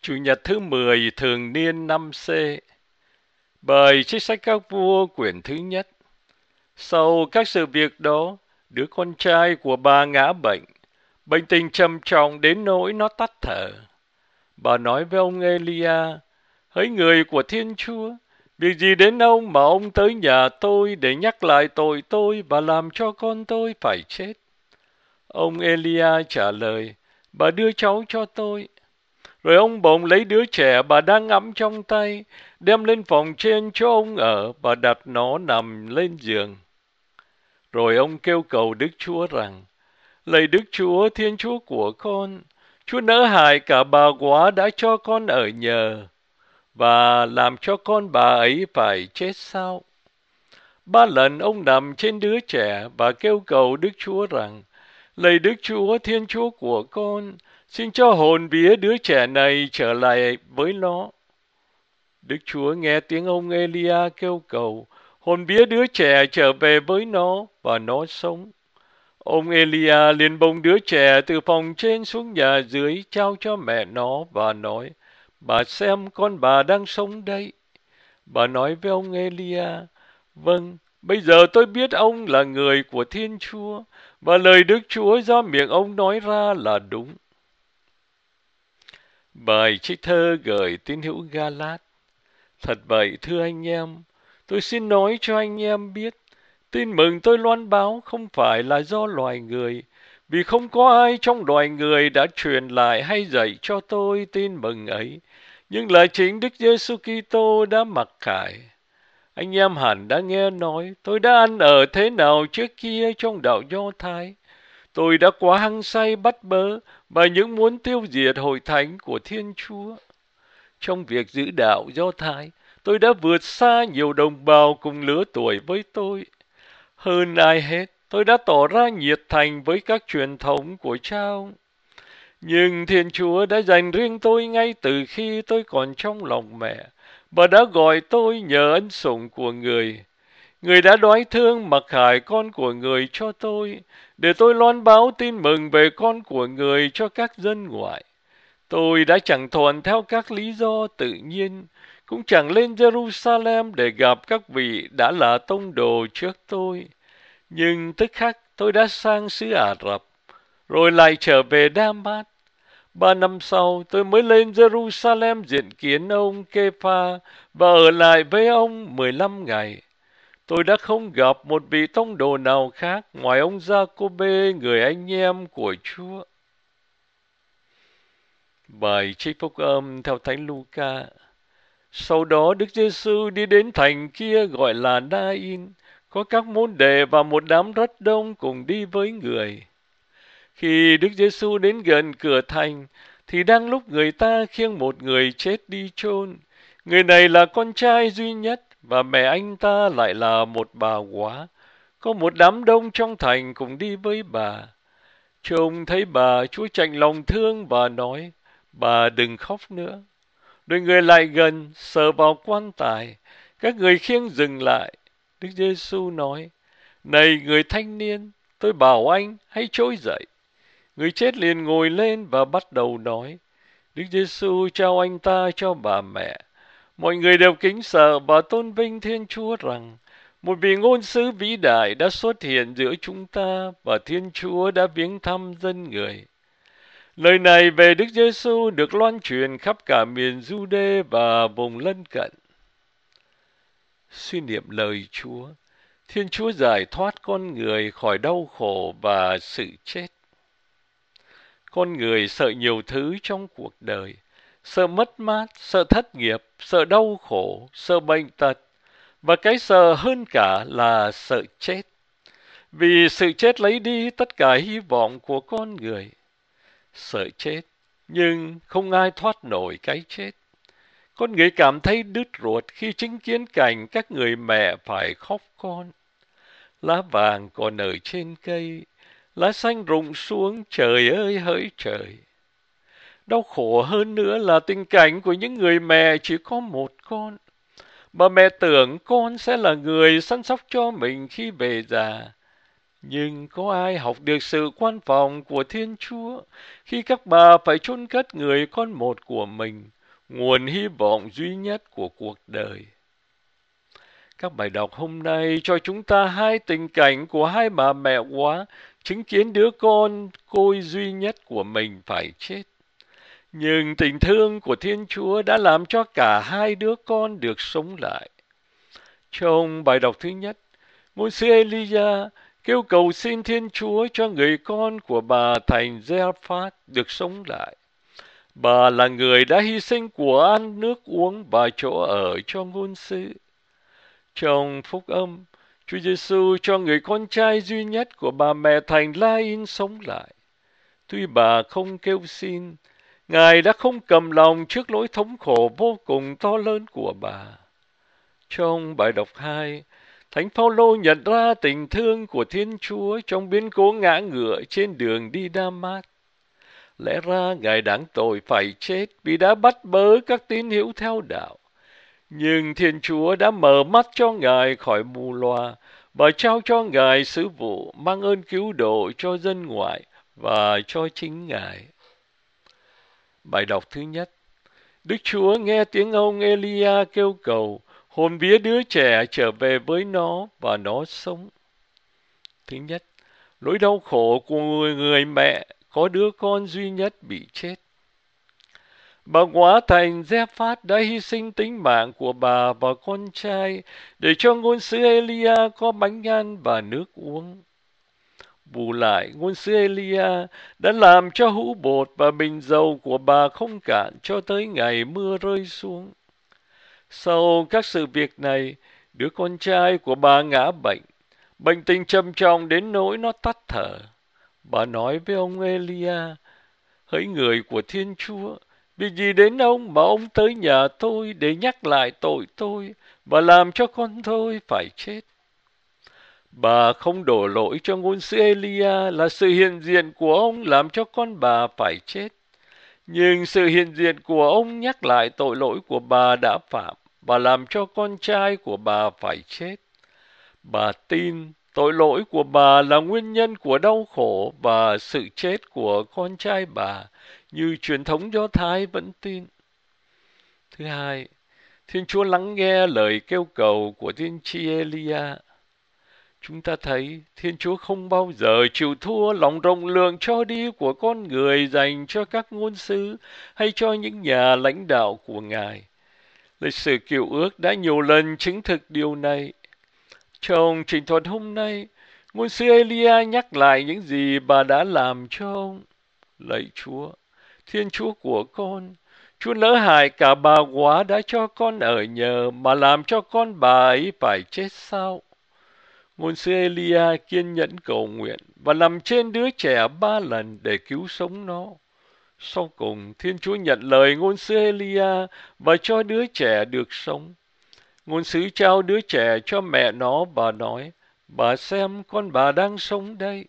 Chủ nhật thứ 10 thường niên năm C. Bài trích sách các vua quyển thứ nhất. Sau các sự việc đó, đứa con trai của bà ngã bệnh. Bệnh tình trầm trọng đến nỗi nó tắt thở. Bà nói với ông Elia: hỡi người của Thiên Chúa, việc gì đến ông mà ông tới nhà tôi để nhắc lại tội tôi và làm cho con tôi phải chết? Ông Elia trả lời: bà đưa cháu cho tôi. Rồi ông bỗng lấy đứa trẻ bà đang ngắm trong tay, đem lên phòng trên chỗ ông ở và đặt nó nằm lên giường. Rồi ông kêu cầu Đức Chúa rằng: lạy Đức Chúa, Thiên Chúa của con, Chúa nỡ hại cả bà quá đã cho con ở nhờ, và làm cho con bà ấy phải chết sao? 3 lần ông nằm trên đứa trẻ và kêu cầu Đức Chúa rằng: lạy Đức Chúa, Thiên Chúa của con, xin cho hồn vía đứa trẻ này trở lại với nó. Đức Chúa nghe tiếng ông Elia kêu cầu, hồn vía đứa trẻ trở về với nó và nó sống. Ông Elia liền bồng đứa trẻ từ phòng trên xuống nhà dưới, trao cho mẹ nó và nói: bà xem, con bà đang sống đây. Bà nói với ông Elia: vâng, bây giờ tôi biết ông là người của Thiên Chúa, và lời Đức Chúa do miệng ông nói ra là đúng. Bài trích thơ gửi tín hữu Ga-lát. Thật vậy, thưa anh em, tôi xin nói cho anh em biết, tin mừng tôi loan báo không phải là do loài người, vì không có ai trong loài người đã truyền lại hay dạy cho tôi tin mừng ấy, nhưng là chính Đức Giêsu Kitô đã mặc khải. Anh em hẳn đã nghe nói tôi đã ăn ở thế nào trước kia trong đạo Do Thái. Tôi đã quá hăng say bắt bớ và những muốn tiêu diệt hội thánh của Thiên Chúa. Trong việc giữ đạo Do Thái, tôi đã vượt xa nhiều đồng bào cùng lứa tuổi với tôi. Hơn ai hết, tôi đã tỏ ra nhiệt thành với các truyền thống của cha ông. Nhưng Thiên Chúa đã dành riêng tôi ngay từ khi tôi còn trong lòng mẹ, và đã gọi tôi nhờ ân sủng của Người. Người đã đoái thương mặc khải con của Người cho tôi, để tôi loan báo tin mừng về con của Người cho các dân ngoại. Tôi đã chẳng thuận theo các lý do tự nhiên, cũng chẳng lên Jerusalem để gặp các vị đã là tông đồ trước tôi. Nhưng tức khắc tôi đã sang xứ Ả Rập, rồi lại trở về Đa-mát. 3 năm sau, tôi mới lên Jerusalem diện kiến ông Kê-pha và ở lại với ông 15 ngày. Tôi đã không gặp một vị tông đồ nào khác ngoài ông Gia-cô-bê, người anh em của Chúa. Bài trích phúc âm theo Thánh Luca. Sau đó Đức Giêsu đi đến thành kia gọi là Na-in, có các môn đệ và một đám rất đông cùng đi với người. Khi Đức Giêsu đến gần cửa thành, thì đang lúc người ta khiêng một người chết đi chôn. Người này là con trai duy nhất, và mẹ anh ta lại là một bà góa. Có một đám đông trong thành cùng đi với bà. Trông thấy bà, Chúa chạnh lòng thương và nói: bà đừng khóc nữa. Rồi người lại gần, sờ vào quan tài. Các người khiêng dừng lại. Đức Giêsu nói: này người thanh niên, tôi bảo anh hãy trỗi dậy. Người chết liền ngồi lên và bắt đầu nói. Đức Giêsu trao anh ta cho bà mẹ. Mọi người đều kính sợ và tôn vinh Thiên Chúa rằng một vị ngôn sứ vĩ đại đã xuất hiện giữa chúng ta, và Thiên Chúa đã viếng thăm dân người. Lời này về Đức Giêsu được loan truyền khắp cả miền Giu-đê và vùng lân cận. Suy niệm lời Chúa. Thiên Chúa giải thoát con người khỏi đau khổ và sự chết. Con người sợ nhiều thứ trong cuộc đời. Sợ mất mát, sợ thất nghiệp, sợ đau khổ, sợ bệnh tật. Và cái sợ hơn cả là sợ chết. Vì sự chết lấy đi tất cả hy vọng của con người. Sợ chết, nhưng không ai thoát nổi cái chết. Con người cảm thấy đứt ruột khi chứng kiến cảnh các người mẹ phải khóc con. Lá vàng còn ở trên cây, lá xanh rụng xuống, trời ơi hỡi trời. Đau khổ hơn nữa là tình cảnh của những người mẹ chỉ có một con. Bà mẹ tưởng con sẽ là người săn sóc cho mình khi về già. Nhưng có ai học được sự quan phòng của Thiên Chúa khi các bà phải chôn cất người con một của mình, nguồn hy vọng duy nhất của cuộc đời? Các bài đọc hôm nay cho chúng ta hai tình cảnh của hai bà mẹ quá, chứng kiến đứa con côi duy nhất của mình phải chết. Nhưng tình thương của Thiên Chúa đã làm cho cả hai đứa con được sống lại. Trong bài đọc thứ nhất, ngôn sứ Elijah kêu cầu xin Thiên Chúa cho người con của bà thành Zarephath được sống lại. Bà là người đã hy sinh của ăn, nước uống và chỗ ở cho ngôn sứ. Trong phúc âm, Chúa Giêsu cho người con trai duy nhất của bà mẹ thành Lai-in sống lại. Tuy bà không kêu xin, Ngài đã không cầm lòng trước nỗi thống khổ vô cùng to lớn của bà. Trong bài đọc 2, Thánh Phaolô nhận ra tình thương của Thiên Chúa trong biến cố ngã ngựa trên đường đi Đa-mát. Lẽ ra Ngài đáng tội phải chết vì đã bắt bớ các tín hữu theo đạo. Nhưng Thiên Chúa đã mở mắt cho Ngài khỏi mù lòa và trao cho Ngài sứ vụ mang ơn cứu độ cho dân ngoại và cho chính Ngài. Bài đọc thứ nhất, Đức Chúa nghe tiếng ông Elia kêu cầu, hồn vía đứa trẻ trở về với nó và nó sống. Thứ nhất, nỗi đau khổ của người mẹ có đứa con duy nhất bị chết. Bà Góa thành Gia-phát đã hy sinh tính mạng của bà và con trai để cho ngôn sứ Elia có bánh ăn và nước uống. Bù lại, ngôn sứ Elia đã làm cho hũ bột và bình dầu của bà không cạn cho tới ngày mưa rơi xuống. Sau các sự việc này, đứa con trai của bà ngã bệnh. Bệnh tình trầm trọng đến nỗi nó tắt thở. Bà nói với ông Elia, hỡi người của Thiên Chúa, vì gì đến ông mà ông tới nhà tôi để nhắc lại tội tôi và làm cho con tôi phải chết? Bà không đổ lỗi cho ngôn sứ Elia là sự hiện diện của ông làm cho con bà phải chết. Nhưng sự hiện diện của ông nhắc lại tội lỗi của bà đã phạm và làm cho con trai của bà phải chết. Bà tin tội lỗi của bà là nguyên nhân của đau khổ và sự chết của con trai bà, như truyền thống Do Thái vẫn tin. Thứ hai, Thiên Chúa lắng nghe lời kêu cầu của tiên tri Elia. Chúng ta thấy Thiên Chúa không bao giờ chịu thua lòng rộng lượng cho đi của con người dành cho các ngôn sứ hay cho những nhà lãnh đạo của Ngài. Lịch sử Cựu Ước đã nhiều lần chứng thực điều này. Trong trình thuật hôm nay, ngôn sứ Elia nhắc lại những gì bà đã làm cho ông. Lạy Chúa, Thiên Chúa của con, Chúa lỡ hại cả bà Góa đã cho con ở nhờ mà làm cho con bà ấy phải chết sao? Ngôn sứ Elia kiên nhẫn cầu nguyện và nằm trên đứa trẻ 3 lần để cứu sống nó. Sau cùng, Thiên Chúa nhận lời ngôn sứ Elia và cho đứa trẻ được sống. Ngôn sứ trao đứa trẻ cho mẹ nó và nói, bà xem con bà đang sống đây.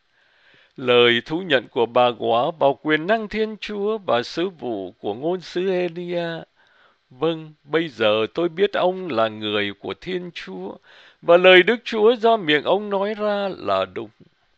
Lời thú nhận của bà Góa vào quyền năng Thiên Chúa và sứ vụ của ngôn sứ Elia. Vâng, bây giờ tôi biết ông là người của Thiên Chúa, và lời Đức Chúa do miệng ông nói ra là đúng.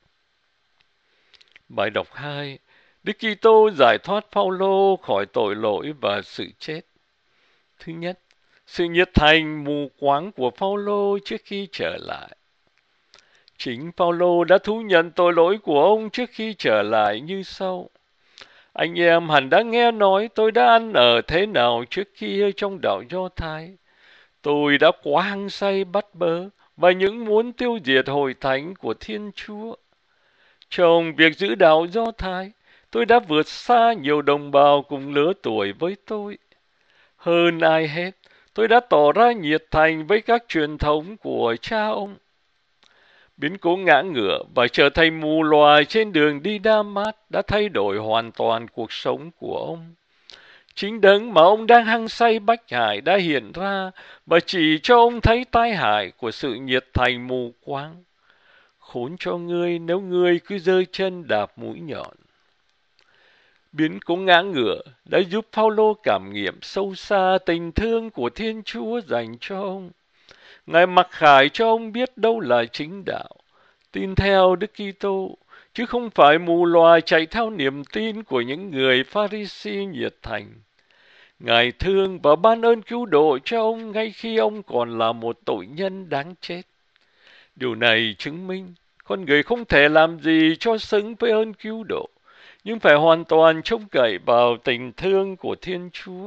Bài đọc 2, Đức Kitô giải thoát Phaolô khỏi tội lỗi và sự chết. Thứ nhất, sự nhiệt thành mù quáng của Phaolô trước khi trở lại. Chính Phaolô đã thú nhận tội lỗi của ông trước khi trở lại như sau. Anh em hẳn đã nghe nói tôi đã ăn ở thế nào trước kia trong đạo Do Thái. Tôi đã quá hăng say bắt bớ và những muốn tiêu diệt hội thánh của Thiên Chúa. Trong việc giữ đạo Do Thái, tôi đã vượt xa nhiều đồng bào cùng lứa tuổi với tôi. Hơn ai hết, tôi đã tỏ ra nhiệt thành với các truyền thống của cha ông. Biến cố ngã ngựa và trở thành mù lòa trên đường đi Đa-mát đã thay đổi hoàn toàn cuộc sống của ông. Chính đấng mà ông đang hăng say bách hại đã hiện ra và chỉ cho ông thấy tai hại của sự nhiệt thành mù quáng. Khốn cho ngươi nếu ngươi cứ giơ chân đạp mũi nhọn. Biến cố ngã ngựa đã giúp Phaolô cảm nghiệm sâu xa tình thương của Thiên Chúa dành cho ông. Ngài mặc khải cho ông biết đâu là chính đạo. tin theo Đức Kitô, chứ không phải mù lòa chạy theo niềm tin của những người Pha-ri-si nhiệt thành. Ngài thương và ban ơn cứu độ cho ông ngay khi ông còn là một tội nhân đáng chết. Điều này chứng minh con người không thể làm gì cho xứng với ơn cứu độ, nhưng phải hoàn toàn trông cậy vào tình thương của Thiên Chúa.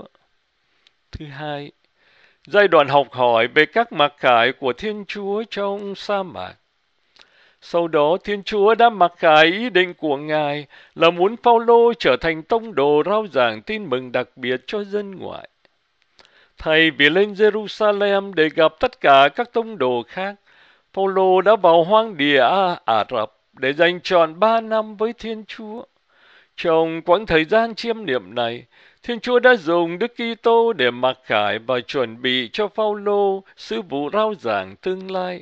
Thứ hai, giai đoạn học hỏi về các mặc khải của Thiên Chúa trong sa mạc. Sau đó Thiên Chúa đã mặc khải ý định của Ngài là muốn Phao-lô trở thành tông đồ rao giảng tin mừng đặc biệt cho dân ngoại. Thay vì lên Jerusalem để gặp tất cả các tông đồ khác, Phao-lô đã vào hoang địa Ả Rập để dành trọn 3 năm với Thiên Chúa. Trong quãng thời gian chiêm niệm này, Thiên Chúa đã dùng Đức Kitô để mặc khải và chuẩn bị cho Phao-lô sứ vụ rao giảng tương lai.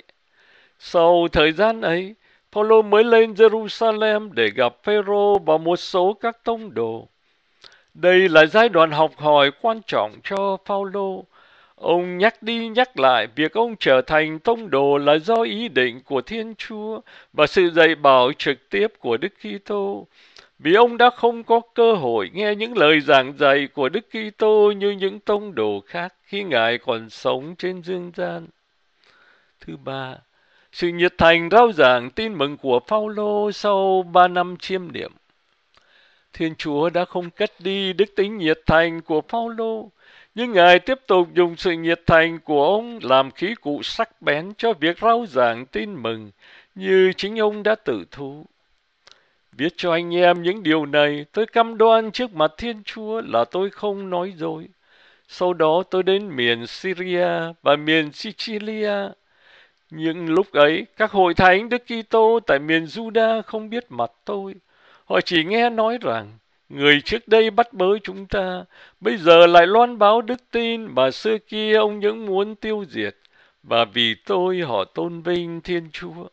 Sau thời gian ấy, Phao-lô mới lên Jerusalem để gặp Phêrô và một số các tông đồ. Đây là giai đoạn học hỏi quan trọng cho Phao-lô. Ông nhắc đi nhắc lại việc ông trở thành tông đồ là do ý định của Thiên Chúa và sự dạy bảo trực tiếp của Đức Kitô, vì ông đã không có cơ hội nghe những lời giảng dạy của Đức Kitô như những tông đồ khác khi Ngài còn sống trên dương gian. Thứ ba, sự nhiệt thành rao giảng tin mừng của Phao-lô sau 3 năm chiêm niệm. Thiên Chúa đã không cất đi đức tính nhiệt thành của Phao-lô, nhưng Ngài tiếp tục dùng sự nhiệt thành của ông làm khí cụ sắc bén cho việc rao giảng tin mừng, như chính ông đã tự thú. Viết cho anh em những điều này, tôi cam đoan trước mặt Thiên Chúa là tôi không nói dối. Sau đó tôi đến miền Syria và miền Sicilia. Nhưng lúc ấy, các hội thánh Đức Kitô tại miền Juda không biết mặt tôi. Họ chỉ nghe nói rằng, người trước đây bắt bớ chúng ta, bây giờ lại loan báo đức tin mà xưa kia ông những muốn tiêu diệt, và vì tôi họ tôn vinh Thiên Chúa.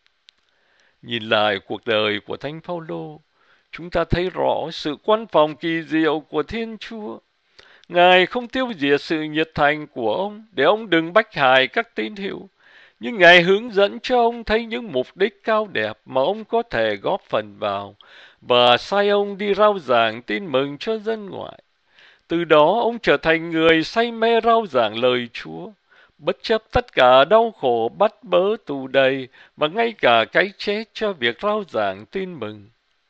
Nhìn lại cuộc đời của Thánh Phao-lô, chúng ta thấy rõ sự quan phòng kỳ diệu của Thiên Chúa. Ngài không tiêu diệt sự nhiệt thành của ông để ông đừng bách hại các tín hữu, nhưng Ngài hướng dẫn cho ông thấy những mục đích cao đẹp mà ông có thể góp phần vào và sai ông đi rao giảng tin mừng cho dân ngoại. Từ đó ông trở thành người say mê rao giảng lời Chúa, bất chấp tất cả đau khổ bắt bớ tù đầy và ngay cả cái chết cho việc rao giảng tin mừng.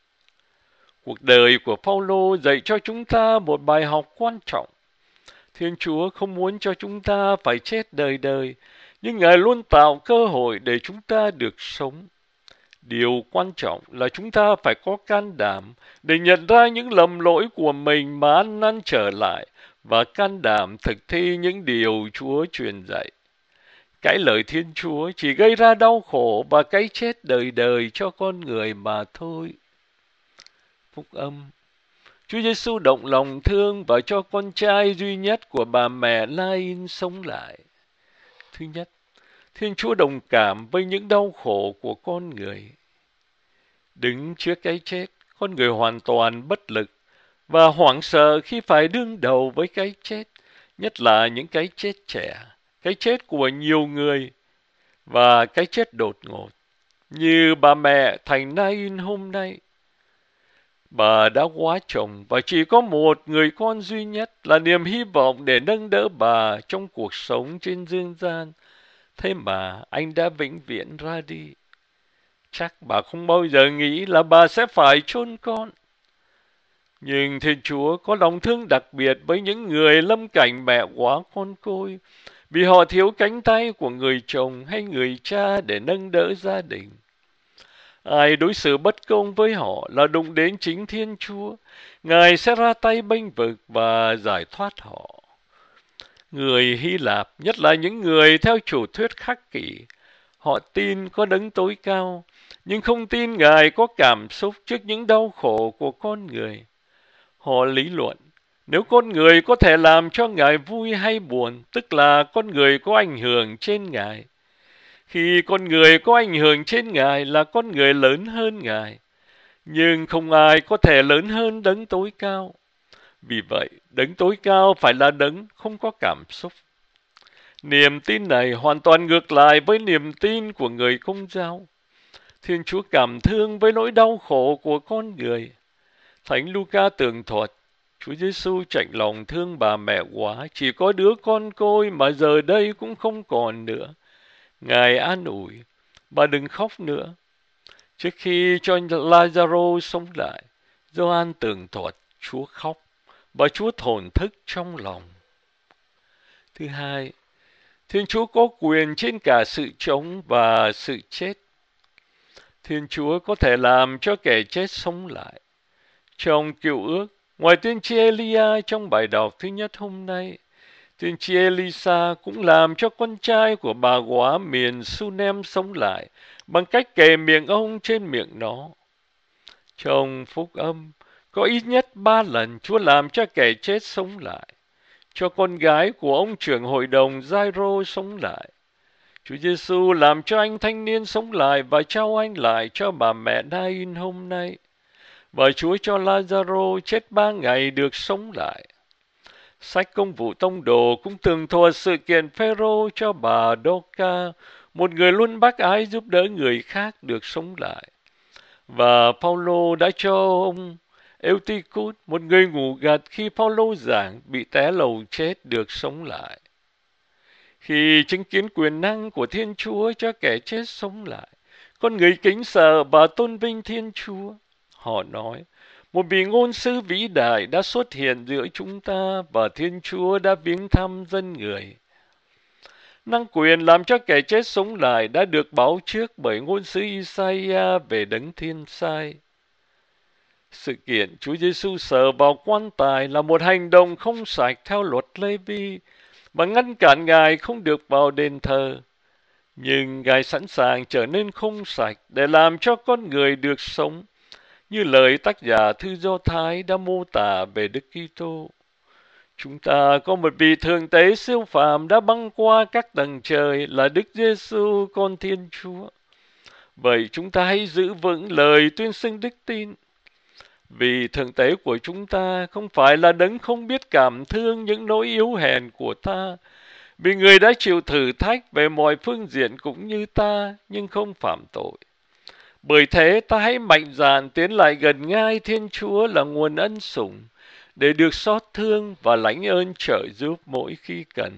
Cuộc đời của Phao-lô dạy cho chúng ta một bài học quan trọng. Thiên Chúa không muốn cho chúng ta phải chết đời đời, nhưng Ngài luôn tạo cơ hội để chúng ta được sống. Điều quan trọng là chúng ta phải có can đảm để nhận ra những lầm lỗi của mình mà ăn năn trở lại và can đảm thực thi những điều Chúa truyền dạy. Cái lời Thiên Chúa chỉ gây ra đau khổ và cái chết đời đời cho con người mà thôi. Phúc âm. Chúa Giêsu động lòng thương và cho con trai duy nhất của bà mẹ Nain sống lại. Thứ nhất, Thiên Chúa đồng cảm với những đau khổ của con người. Đứng trước cái chết, con người hoàn toàn bất lực và hoảng sợ khi phải đương đầu với cái chết, nhất là những cái chết trẻ, cái chết của nhiều người và cái chết đột ngột, như bà mẹ thành Nain hôm nay. Bà đã quá chồng và chỉ có một người con duy nhất là niềm hy vọng để nâng đỡ bà trong cuộc sống trên dương gian. Thế mà anh đã vĩnh viễn ra đi. Chắc bà không bao giờ nghĩ là bà sẽ phải chôn con. Nhưng Thiên Chúa có lòng thương đặc biệt với những người lâm cảnh mẹ quá con côi, vì họ thiếu cánh tay của người chồng hay người cha để nâng đỡ gia đình. Ai đối xử bất công với họ là đụng đến chính Thiên Chúa. Ngài sẽ ra tay bênh vực và giải thoát họ. Người Hy Lạp, nhất là những người theo chủ thuyết khắc kỷ, họ tin có đấng tối cao, nhưng không tin Ngài có cảm xúc trước những đau khổ của con người. Họ lý luận, nếu con người có thể làm cho Ngài vui hay buồn, tức là con người có ảnh hưởng trên Ngài. Khi con người có ảnh hưởng trên Ngài là con người lớn hơn Ngài, nhưng không ai có thể lớn hơn đấng tối cao. Vì vậy, đấng tối cao phải là đấng không có cảm xúc. Niềm tin này hoàn toàn ngược lại với niềm tin của người Công giáo. Thiên Chúa cảm thương với nỗi đau khổ của con người. Thánh Luca tường thuật, Chúa Giêsu chạnh lòng thương bà mẹ quá, chỉ có đứa con côi mà giờ đây cũng không còn nữa. Ngài an ủi, bà đừng khóc nữa. Trước khi cho Lazaro sống lại, Gioan tường thuật, Chúa khóc và Chúa thổn thức trong lòng. Thứ hai, Thiên Chúa có quyền trên cả sự sống và sự chết. Thiên Chúa có thể làm cho kẻ chết sống lại. Trong Cựu Ước, ngoài tiên tri Elia trong bài đọc thứ nhất hôm nay, tiên tri Elisa cũng làm cho con trai của bà góa miền Sunem sống lại bằng cách kề miệng ông trên miệng nó. Trong Phúc Âm, có ít nhất 3 lần Chúa làm cho kẻ chết sống lại. Cho con gái của ông trưởng hội đồng Giai-rô sống lại. Chúa Giêsu làm cho anh thanh niên sống lại và trao anh lại cho bà mẹ Nain hôm nay. Và Chúa cho Lazaro chết 3 ngày được sống lại. Sách Công vụ Tông đồ cũng tường thuật sự kiện Phêrô cho bà Đô-ca, một người luôn bác ái giúp đỡ người khác, được sống lại. Và Phaolô đã cho ông Eutychus, một người ngủ gật khi Phaolô giảng, bị té lầu chết, được sống lại. Khi chứng kiến quyền năng của Thiên Chúa cho kẻ chết sống lại, con người kính sợ và tôn vinh Thiên Chúa. Họ nói, một vị ngôn sứ vĩ đại đã xuất hiện giữa chúng ta và Thiên Chúa đã viếng thăm dân người. Năng quyền làm cho kẻ chết sống lại đã được báo trước bởi ngôn sứ Isaiah về đấng thiên sai. Sự kiện Chúa Giêsu sờ vào quan tài là một hành động không sạch theo luật Lê-vi và ngăn cản Ngài không được vào đền thờ. Nhưng Ngài sẵn sàng trở nên không sạch để làm cho con người được sống, như lời tác giả thư Do Thái đã mô tả về Đức Kitô. Chúng ta có một vị thượng tế siêu phàm đã băng qua các tầng trời là Đức Giêsu, con Thiên Chúa. Vậy chúng ta hãy giữ vững lời tuyên xưng đức tin. Vì thượng tế của chúng ta không phải là đấng không biết cảm thương những nỗi yếu hèn của ta, vì người đã chịu thử thách về mọi phương diện cũng như ta, nhưng không phạm tội. Bởi thế ta hãy mạnh dạn tiến lại gần ngai Thiên Chúa là nguồn ân sủng, để được xót thương và lãnh ơn trợ giúp mỗi khi cần.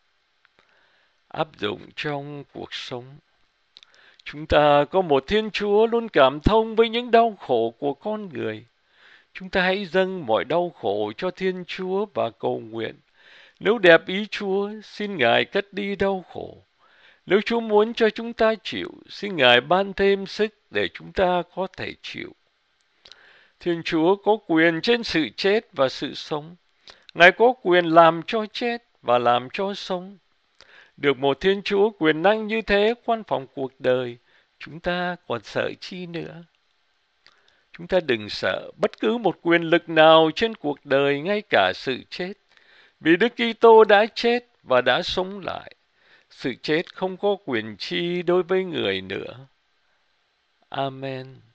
Áp dụng trong cuộc sống. Chúng ta có một Thiên Chúa luôn cảm thông với những đau khổ của con người. Chúng ta hãy dâng mọi đau khổ cho Thiên Chúa và cầu nguyện. Nếu đẹp ý Chúa, xin Ngài cất đi đau khổ. Nếu Chúa muốn cho chúng ta chịu, xin Ngài ban thêm sức để chúng ta có thể chịu. Thiên Chúa có quyền trên sự chết và sự sống. Ngài có quyền làm cho chết và làm cho sống. Được một Thiên Chúa quyền năng như thế quan phòng cuộc đời, chúng ta còn sợ chi nữa? Chúng ta đừng sợ bất cứ một quyền lực nào trên cuộc đời, ngay cả sự chết. Vì Đức Kitô đã chết và đã sống lại. Sự chết không có quyền chi đối với người nữa. Amen.